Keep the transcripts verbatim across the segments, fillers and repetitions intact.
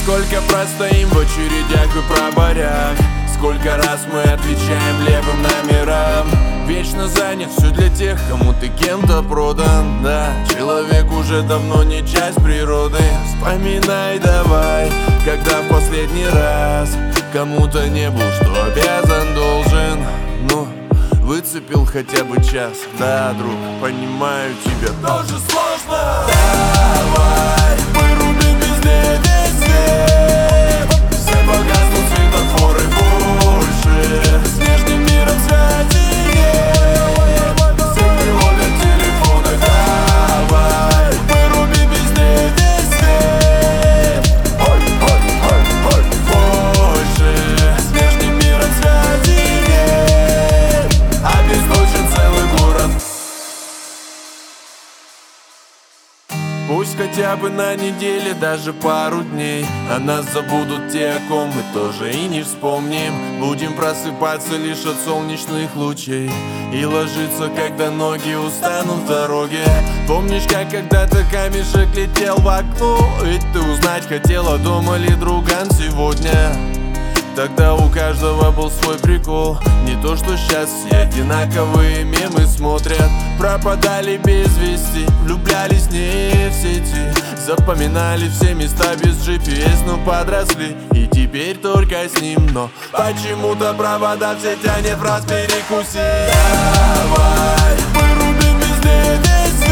Сколько простоим в очередях и проборях, сколько раз мы отвечаем левым номерам. Вечно занят, все для тех, кому ты кем-то продан. Да, человек уже давно не часть природы. Вспоминай давай, когда в последний раз кому-то не был, что обязан, должен. Ну, выцепил хотя бы час. Да, друг, понимаю, тебе тоже сложно. Давай, вырубим везде весь свет. Все погаснут светофоры больше. С внешним миром связи нет. Все приловят телефоны. Давай, вырубим везде весь свет. Ой, ой, ой, ой, больше. С внешним миром связи нет. Обесточен целый город. Пусть хотя бы на неделе, даже пару дней, о нас забудут те, о ком мы тоже и не вспомним. Будем просыпаться лишь от солнечных лучей и ложиться, когда ноги устанут в дороге. Помнишь, как когда-то камешек летел в окно? Ведь ты узнать хотела, дома ли друган сегодня. Тогда у каждого был свой прикол. Не то, что сейчас все одинаковые мемы смотрят. Пропадали без вести, влюблялись не в сети, запоминали все места без джи пи эс, но подросли и теперь только с ним. Но почему-то провода все тянет в раз перекуси. Давай, вырубим везде весь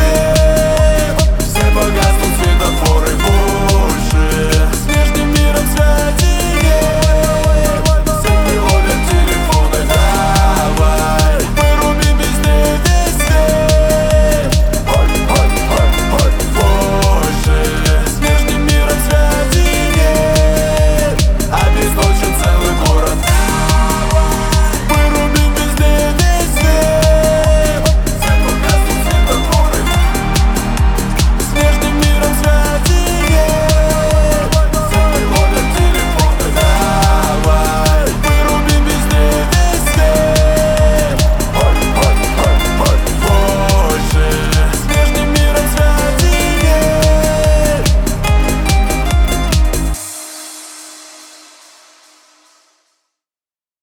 свет. Все погаснут светофоры больше. С внешним миром связи